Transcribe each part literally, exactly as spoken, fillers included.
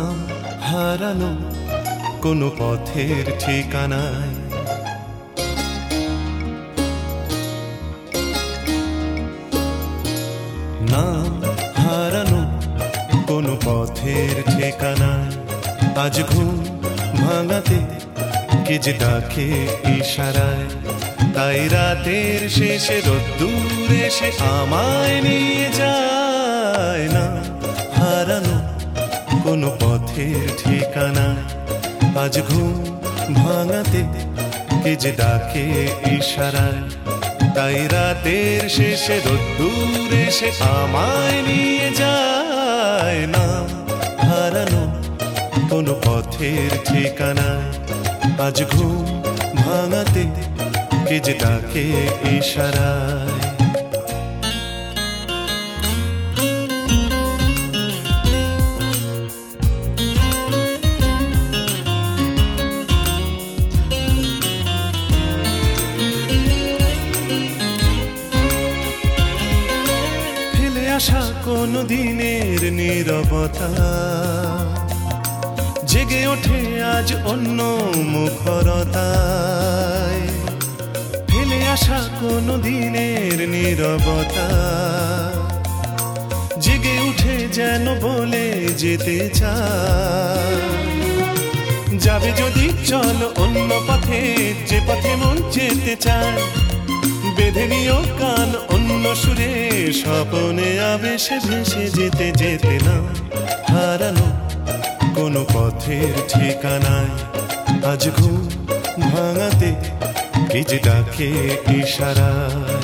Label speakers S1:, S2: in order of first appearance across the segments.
S1: নাম হারানো কোনো পথের ঠিকানায়। নাম হারানো কোনো পথের ঠিকানায়, আজ ঘুম ভাঙাতে কে যে ডাকে ইশারায়। তাই রাতের শেষে রোদ্দুর এসে আমায় নিয়ে যায়। না হারানো কোনো পথের ঠিকানায়, আজ ঘুম ভাঙাতে কে যে ডাকে ইশারায়। তাই রাতের শেষে রোদ্দুর এসে আমায় নিয়ে যায়। না হারানো কোনো পথের ঠিকানায়, আজ ঘুম ভাঙাতে কে যে ডাকে ইশারায়। ফেলে আসা কোনো দিনের নীরবতা জেগে ওঠে আজ অন্য মুখরতায়। ফেলে আসা কোনো দিনের নীরবতা জেগে উঠে যেন বলে যেতে চায়। যাবে যদি চলো অন্য পথে, যে পথে মন যেতে চায়। বেঁধে নিও কান অন্য সুরে, স্বপনে আবেশে ভেসে যেতে যেতে। না হারানো কোনো পথের ঠিকানায়, আজ ঘুম ভাঙাতে কে যে ডাকে ইশারায়।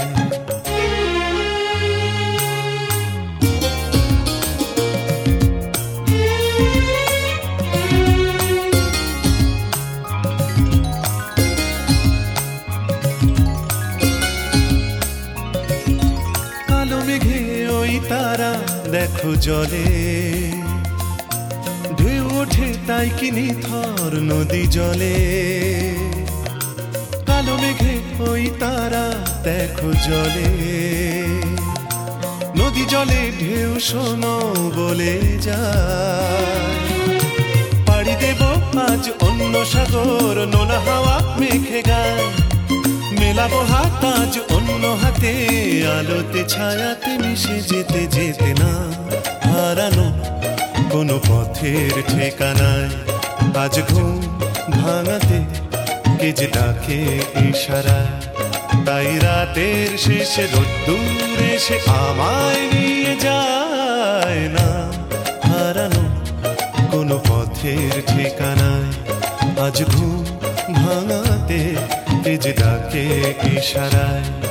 S1: কালো মেঘে ওই তারা দেখো জলে, ঢেউ ওঠে তাই কি নিথর নদী জলে। কালো মেঘে ওই তারা দেখো জলে, নদী জলে ঢেউ শোনো বলে যায়। পাড়ি দেব আজ অন্য সাগর, নোনা হাওয়া মেঘে গায়। মেলাবো হাত আজ অন্য হাতে, আলোতে ছায়াতে মিশে যেতে যেতে। না হারানো কোনো পথের ঠিকানায়, আজ ঘুম ভাঙাতে কে যে ডাকে ইশারায়। তাই রাতের শেষে রোদ্দুর এসে আমায় নিয়ে যায়। না হারানো কোনো পথের ঠিকানায়, আজ ঘুম ভাঙাতে কে যে ডাকে ইশারায়।